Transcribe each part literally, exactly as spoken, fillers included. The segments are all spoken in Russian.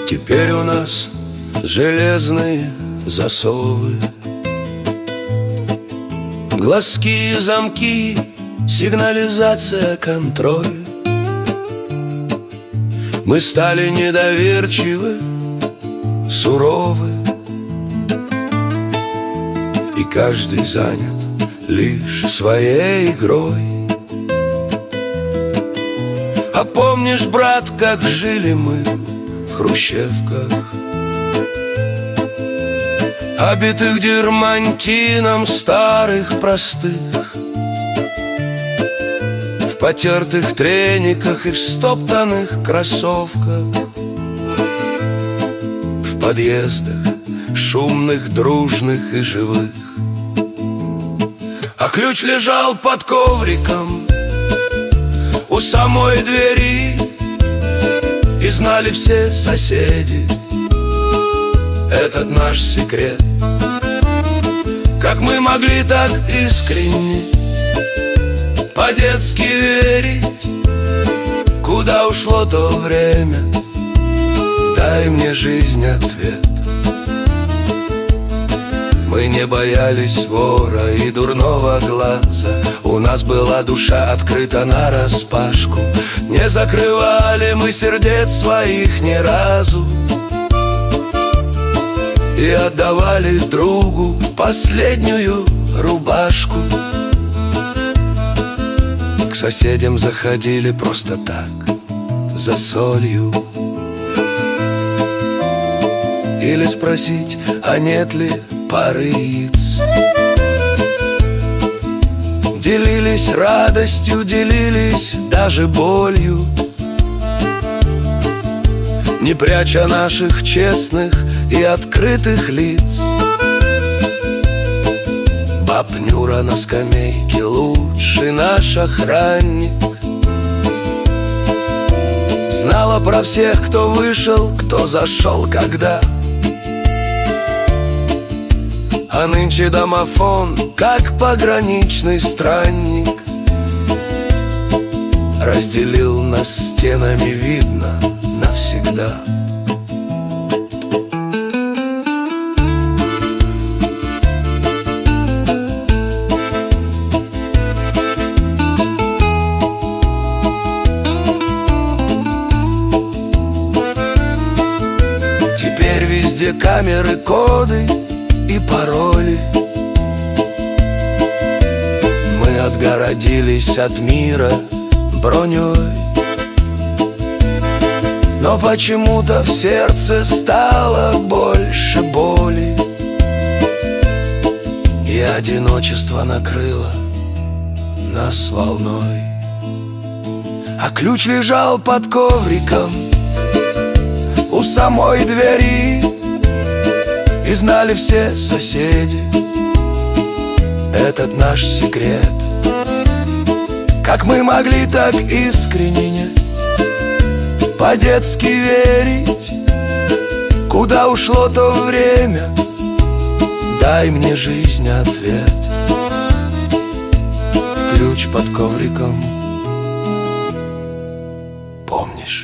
Теперь у нас железные засовы, глазки и замки, сигнализация, контроль. Мы стали недоверчивы, суровы, и каждый занят лишь своей игрой. А помнишь, брат, как жили мы в хрущевках, обитых дермантином старых простых, в потертых трениках и в стоптанных кроссовках, в подъездах шумных, дружных и живых. А ключ лежал под ковриком у самой двери, и знали все соседи этот наш секрет. Как мы могли так искренне, по-детски верить? Куда ушло то время? Дай мне, жизнь, ответ. Мы не боялись вора и дурного глаза, у нас была душа открыта нараспашку. Не закрывали мы сердец своих ни разу и отдавали другу последнюю рубашку. К соседям заходили просто так, за солью, или спросить, а нет ли пары яиц. Делились радостью, делились даже болью, не пряча наших честных и открытых лиц. Баб Нюра на скамейке, лучший наш охранник, знала про всех, кто вышел, кто зашел, когда. А нынче домофон, как пограничный странник, разделил нас стенами, видно, навсегда. Теперь везде камеры, коды и пароли. Мы отгородились от мира броней, но почему-то в сердце стало больше боли, и одиночество накрыло нас волной. А ключ лежал под ковриком у самой двери, и знали все соседи этот наш секрет. Как мы могли так искренне, по-детски верить? Куда ушло то время? Дай мне, жизнь, ответ. Ключ под ковриком, помнишь?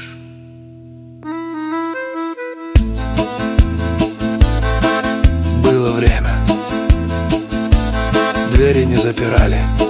Было время, двери не запирали,